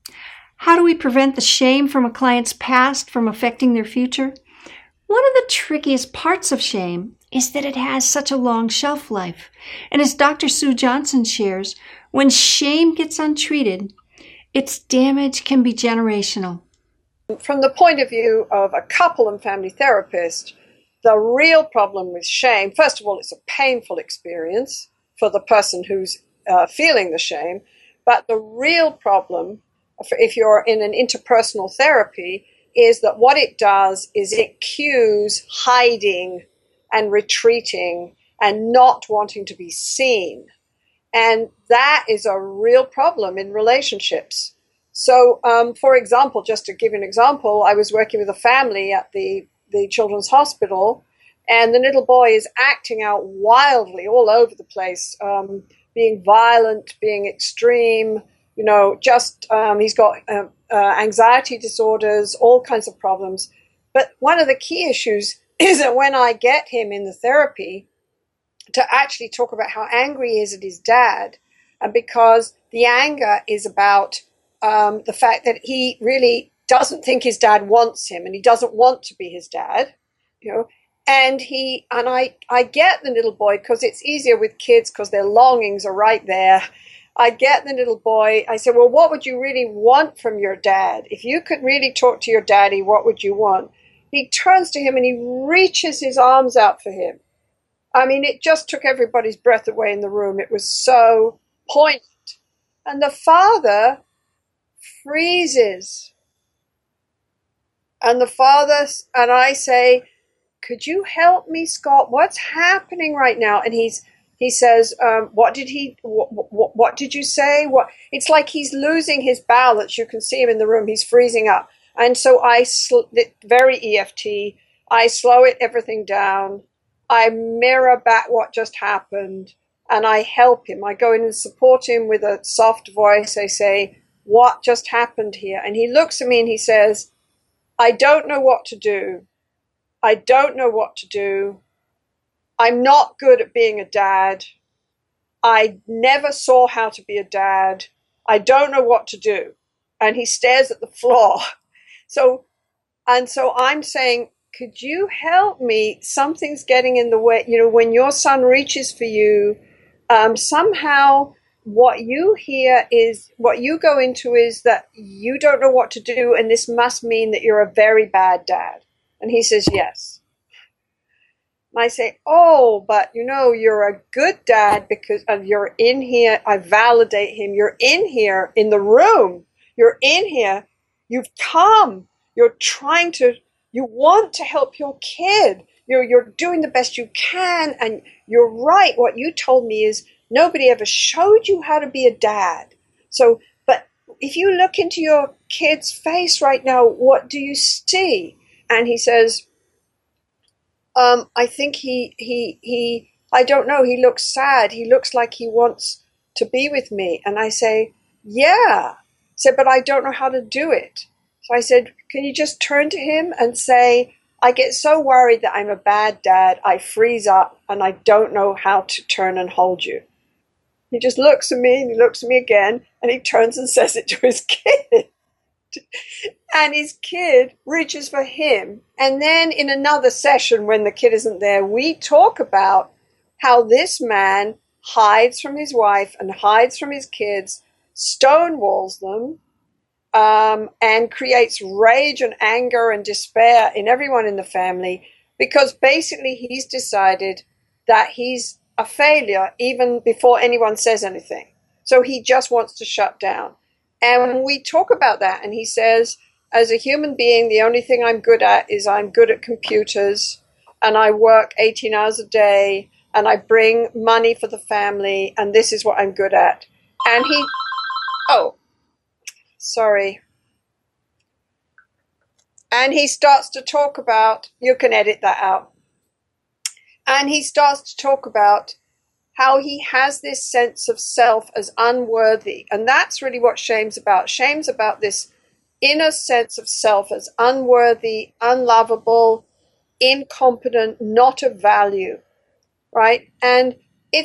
How do we prevent the shame from a client's past from affecting their future? One of the trickiest parts of shame is that it has such a long shelf life. And as Dr. Sue Johnson shares, when shame gets untreated, its damage can be generational. From the point of view of a couple and family therapist, the real problem with shame, first of all, it's a painful experience for the person who's feeling the shame. But the real problem, if you're in an interpersonal therapy, is that what it does is it cues hiding and retreating and not wanting to be seen. And that is a real problem in relationships. So, for example, just to give you an example, I was working with a family at the Children's Hospital, and the little boy is acting out wildly all over the place, being violent, being extreme, he's got anxiety disorders, all kinds of problems. But one of the key issues is that when I get him in the therapy to actually talk about how angry he is at his dad, and because the anger is about the fact that he really doesn't think his dad wants him, and he doesn't want to be his dad, and I get the little boy, because it's easier with kids because their longings are right there. I get the little boy. I said, well, what would you really want from your dad? If you could really talk to your daddy, what would you want? He turns to him and he reaches his arms out for him. I mean, it just took everybody's breath away in the room. It was so poignant. And the father freezes. And I say, could you help me, Scott? What's happening right now? And he says, what did you say? It's like he's losing his balance. You can see him in the room. He's freezing up. And so very EFT, I slow everything down. I mirror back what just happened, and I help him. I go in and support him with a soft voice. I say, what just happened here? And he looks at me and he says, I don't know what to do. I don't know what to do. I'm not good at being a dad. I never saw how to be a dad. I don't know what to do. And he stares at the floor. So I'm saying, could you help me? Something's getting in the way. When your son reaches for you, somehow what you go into is that you don't know what to do, and this must mean that you're a very bad dad. And he says, yes. And I say, oh, but you're a good dad because you're in here. I validate him. You're in here in the room. You're in here. You've come. You're you want to help your kid. You're doing the best you can. And you're right. What you told me is nobody ever showed you how to be a dad. So, but if you look into your kid's face right now, what do you see? And he says, I think I don't know. He looks sad. He looks like he wants to be with me. And I say, yeah. I said, but I don't know how to do it. So I said, can you just turn to him and say, I get so worried that I'm a bad dad. I freeze up and I don't know how to turn and hold you. He just looks at me and he looks at me again and he turns and says it to his kid. And his kid reaches for him. And then in another session when the kid isn't there, we talk about how this man hides from his wife and hides from his kids, stonewalls them, and creates rage and anger and despair in everyone in the family, because basically he's decided that he's a failure even before anyone says anything. So he just wants to shut down. And we talk about that, and he says, as a human being, the only thing I'm good at is I'm good at computers, and I work 18 hours a day, and I bring money for the family, and this is what I'm good at. And And he starts to talk about, you can edit that out, and he starts to talk about how he has this sense of self as unworthy. And that's really what shame's about. Shame's about this inner sense of self as unworthy, unlovable, incompetent, not of value, right? And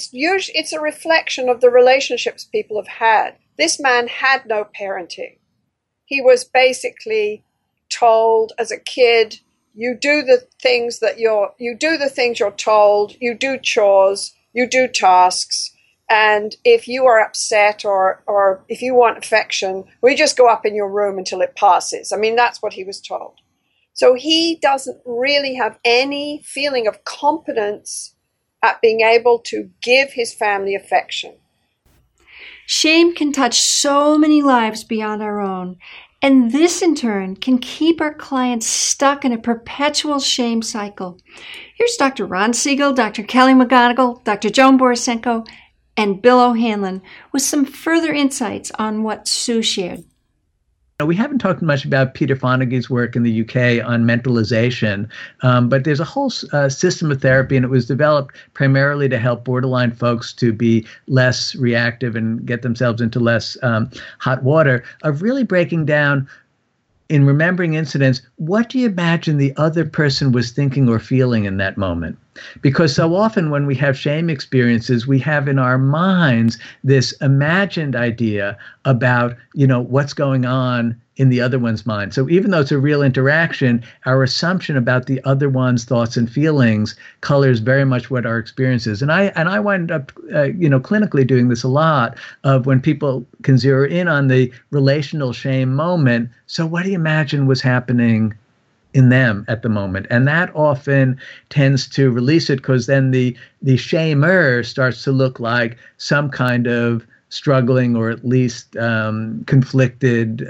it's a reflection of the relationships people have had. This man had no parenting. he was basically told as a kid, you do the things you're told, you do chores, you do tasks, and if you are upset or if you want affection, we just go up in your room until it passes. I mean, that's what he was told. So he doesn't really have any feeling of competence at being able to give his family affection. Shame can touch so many lives beyond our own, and this in turn can keep our clients stuck in a perpetual shame cycle. Here's Dr. Ron Siegel, Dr. Kelly McGonigal, Dr. Joan Borysenko, and Bill O'Hanlon with some further insights on what Sue shared. We haven't talked much about Peter Fonagy's work in the UK on mentalization, but there's a whole system of therapy, and it was developed primarily to help borderline folks to be less reactive and get themselves into less hot water, of really breaking down, in remembering incidents, what do you imagine the other person was thinking or feeling in that moment? Because so often when we have shame experiences, we have in our minds this imagined idea about, what's going on in the other one's mind. So even though it's a real interaction, our assumption about the other one's thoughts and feelings colors very much what our experience is. And I wind up, clinically doing this a lot, of when people can zero in on the relational shame moment. So what do you imagine was happening in them at the moment? And that often tends to release it, because then the shamer starts to look like some kind of struggling or at least conflicted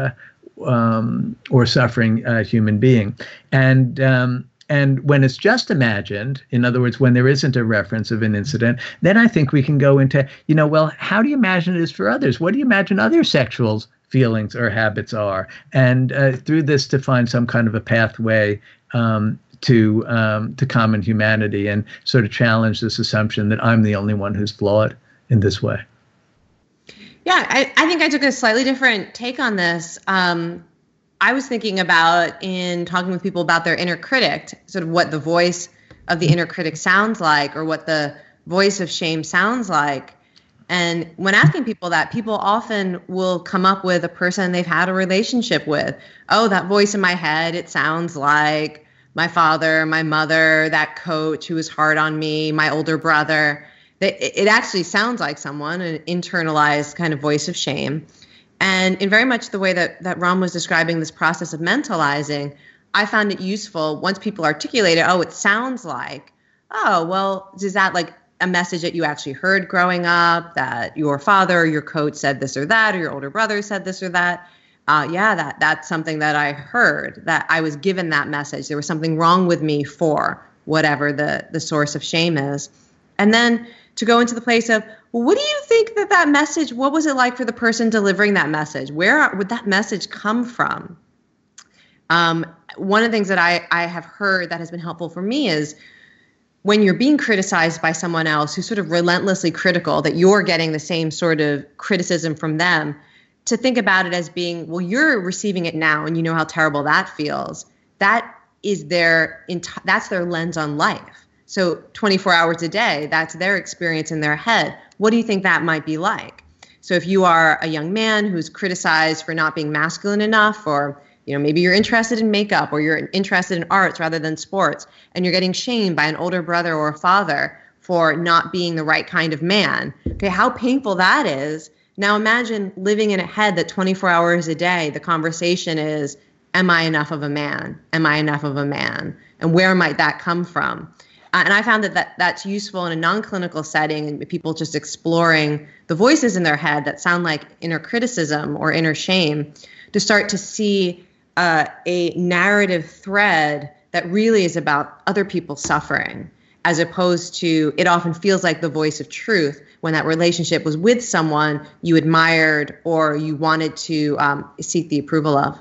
or suffering human being. And when it's just imagined, in other words, when there isn't a reference of an incident, then I think we can go into, how do you imagine it is for others? What do you imagine other sexual feelings or habits are? And through this to find some kind of a pathway to common humanity, and sort of challenge this assumption that I'm the only one who's flawed in this way. Yeah, I think I took a slightly different take on this. I was thinking about, in talking with people about their inner critic, sort of what the voice of the inner critic sounds like, or what the voice of shame sounds like. And when asking people that, people often will come up with a person they've had a relationship with. Oh, that voice in my head, it sounds like my father, my mother, that coach who was hard on me, my older brother. It actually sounds like someone, an internalized kind of voice of shame. And in very much the way that Ron was describing this process of mentalizing, I found it useful once people articulate it. Oh, it sounds like, oh, well, is that like a message that you actually heard growing up, that your father or your coach said this or that, or your older brother said this or that? That's something that I heard, that I was given that message. There was something wrong with me for whatever the source of shame is. And then to go into the place of, well, what do you think that message, what was it like for the person delivering that message? Where would that message come from? One of the things that I have heard that has been helpful for me is, when you're being criticized by someone else who's sort of relentlessly critical, that you're getting the same sort of criticism from them, to think about it as being, well, you're receiving it now and you know how terrible that feels. That is that's their lens on life. So 24 hours a day, that's their experience in their head. What do you think that might be like? So if you are a young man who's criticized for not being masculine enough, or maybe you're interested in makeup, or you're interested in arts rather than sports, and you're getting shamed by an older brother or a father for not being the right kind of man. Okay, how painful that is. Now imagine living in a head that 24 hours a day, the conversation is, am I enough of a man? Am I enough of a man? And where might that come from? And I found that's useful in a non-clinical setting, and people just exploring the voices in their head that sound like inner criticism or inner shame, to start to see a narrative thread that really is about other people's suffering, as opposed to, it often feels like the voice of truth when that relationship was with someone you admired or you wanted to seek the approval of.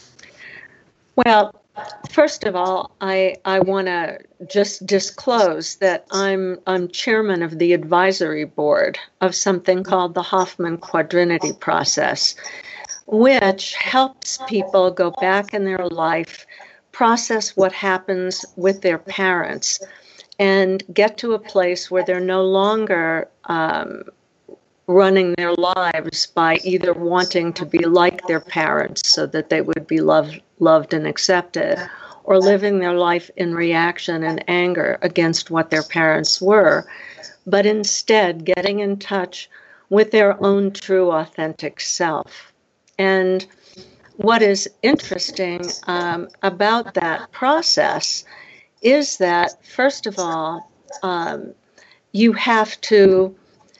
Well, first of all, I want to just disclose that I'm chairman of the advisory board of something called the Hoffman Quadrinity process, which helps people go back in their life, process what happens with their parents, and get to a place where they're no longer running their lives by either wanting to be like their parents so that they would be loved and accepted, or living their life in reaction and anger against what their parents were, but instead getting in touch with their own true, authentic self. And what is interesting about that process is that, first of all, you have to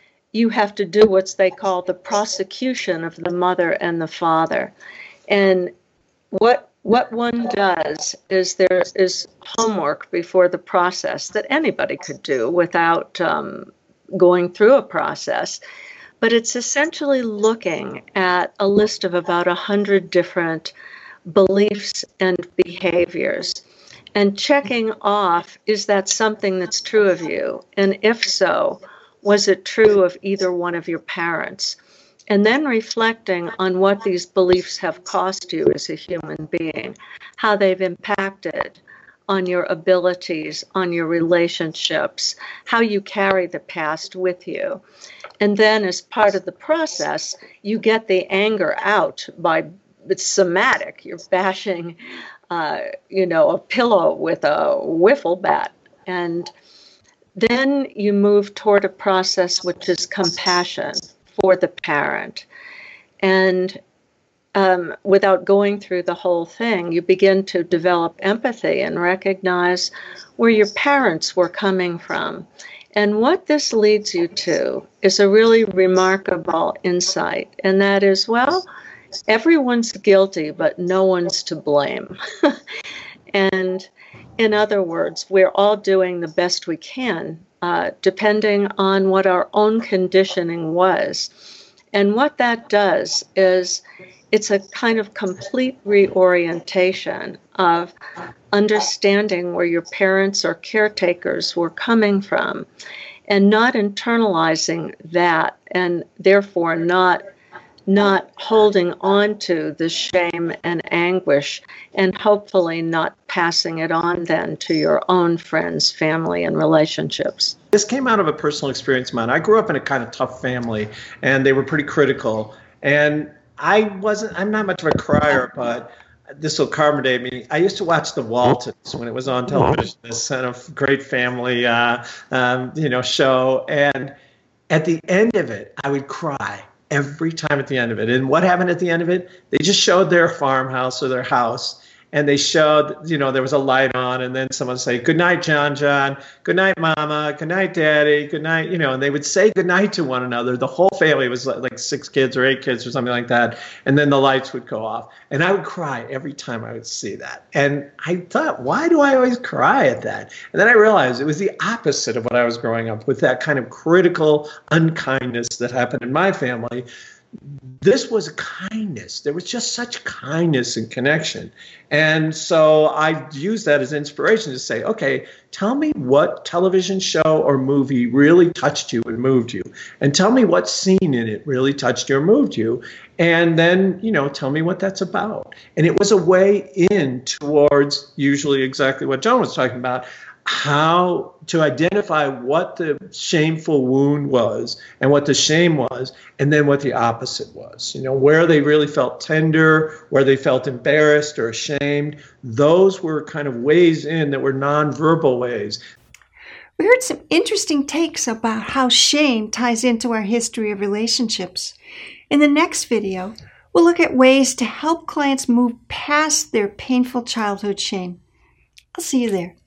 do what they call the prosecution of the mother and the father. And what one does is there is homework before the process that anybody could do without going through a process. But it's essentially looking at a list of about 100 different beliefs and behaviors and checking off, is that something that's true of you? And if so, was it true of either one of your parents? And then reflecting on what these beliefs have cost you as a human being, how they've impacted on your abilities, on your relationships, how you carry the past with you. And then as part of the process, you get the anger out by, it's somatic. You're bashing, a pillow with a wiffle bat. And then you move toward a process which is compassion for the parent. And without going through the whole thing, you begin to develop empathy and recognize where your parents were coming from. And what this leads you to is a really remarkable insight, and that is, well, everyone's guilty, but no one's to blame. And in other words, we're all doing the best we can, depending on what our own conditioning was. And what that does is it's a kind of complete reorientation of understanding where your parents or caretakers were coming from and not internalizing that, and therefore not holding on to the shame and anguish, and hopefully not passing it on then to your own friends, family, and relationships. This came out of a personal experience of mine. I grew up in a kind of tough family, and they were pretty critical. And I'm not much of a crier, but this will accommodate me. I used to watch The Waltons when it was on television, this kind of great family, show. And at the end of it, I would cry every time at the end of it. And what happened at the end of it? They just showed their farmhouse or their house. And they showed, there was a light on, and then someone would say, "Good night, John. Good night, Mama. Good night, Daddy. Good night," and they would say good night to one another. The whole family was like 6 kids or 8 kids or something like that. And then the lights would go off. And I would cry every time I would see that. And I thought, why do I always cry at that? And then I realized it was the opposite of what I was growing up with, that kind of critical unkindness that happened in my family. This was kindness. There was just such kindness and connection. And so I used that as inspiration to say, okay, tell me what television show or movie really touched you and moved you. And tell me what scene in it really touched you or moved you. And then, tell me what that's about. And it was a way in towards usually exactly what John was talking about, how to identify what the shameful wound was and what the shame was, and then what the opposite was. Where they really felt tender, where they felt embarrassed or ashamed. Those were kind of ways in that were nonverbal ways. We heard some interesting takes about how shame ties into our history of relationships. In the next video, we'll look at ways to help clients move past their painful childhood shame. I'll see you there.